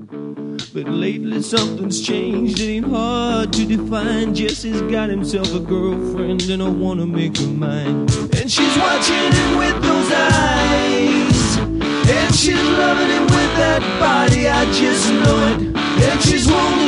But lately something's changed, it ain't hard to define. Jesse's got himself a girlfriend and I wanna make her mine. And she's watching him with those eyes, and she's loving him with that body, I just know it. And she's wanting